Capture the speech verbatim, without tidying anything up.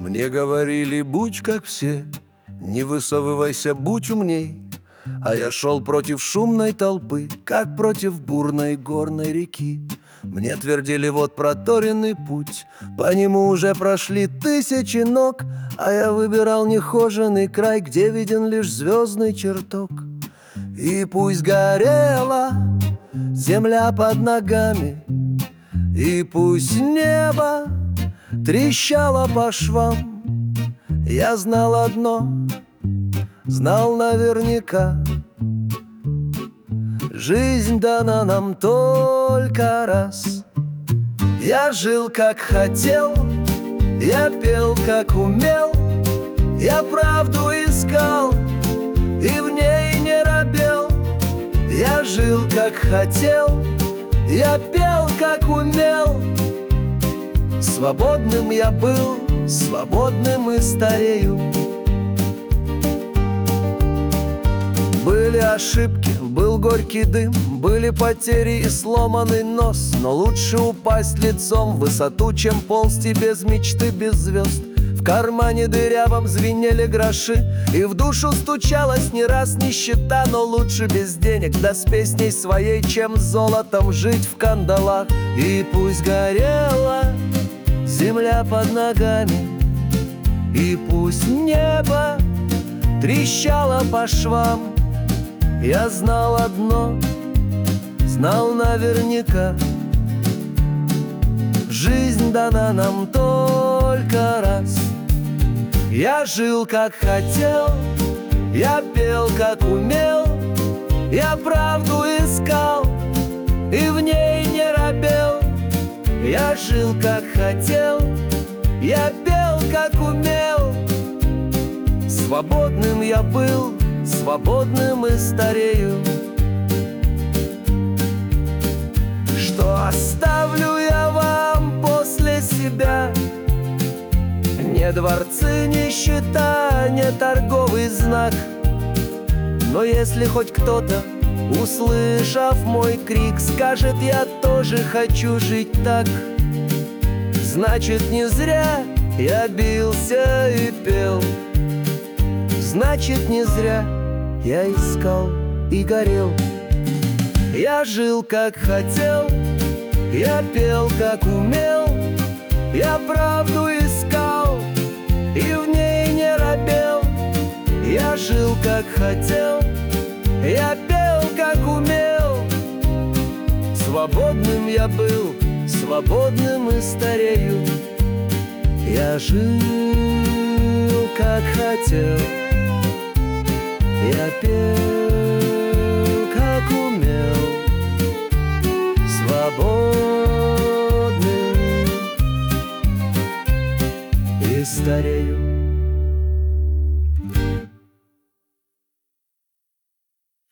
Мне говорили, будь как все, не высовывайся, будь умней. А я шел против шумной толпы, как против бурной горной реки. Мне твердили, вот проторенный путь, по нему уже прошли тысячи ног. А я выбирал нехоженный край, где виден лишь звездный чертог. И пусть горела земля под ногами, и пусть небо трещало по швам, я знал одно, знал наверняка: жизнь дана нам только раз. Я жил как хотел, я пел как умел, я правду искал и в ней не робел. Я жил как хотел, я пел как умел. Свободным я был, свободным и старею. Были ошибки, был горький дым, были потери и сломанный нос. Но лучше упасть лицом в высоту, чем ползти без мечты, без звезд. В кармане дырявом звенели гроши, и в душу стучалась не раз нищета. Но лучше без денег, да с песней своей, чем с золотом жить в кандалах. И пусть горела земля под ногами, и пусть небо трещало по швам, я знал одно, знал наверняка: жизнь дана нам только раз. Я жил как хотел, я пел как умел, я правду искал и в ней не робел. Я жил как хотел, я пел как умел. Свободным я был, свободным и старею. Что оставлю я вам после себя? Не дворцы, не счета, не торговый знак. Но если хоть кто-то, услышав мой крик, скажет: я тоже хочу жить так, значит, не зря я бился и пел. Значит, не зря я искал и горел. Я жил как хотел, я пел как умел, я правду искал и в ней не робел. Я жил как хотел, я пел как умел. Свободным я был, свободным и старею. Я жил как хотел, я пел как умел. Свободным и старею.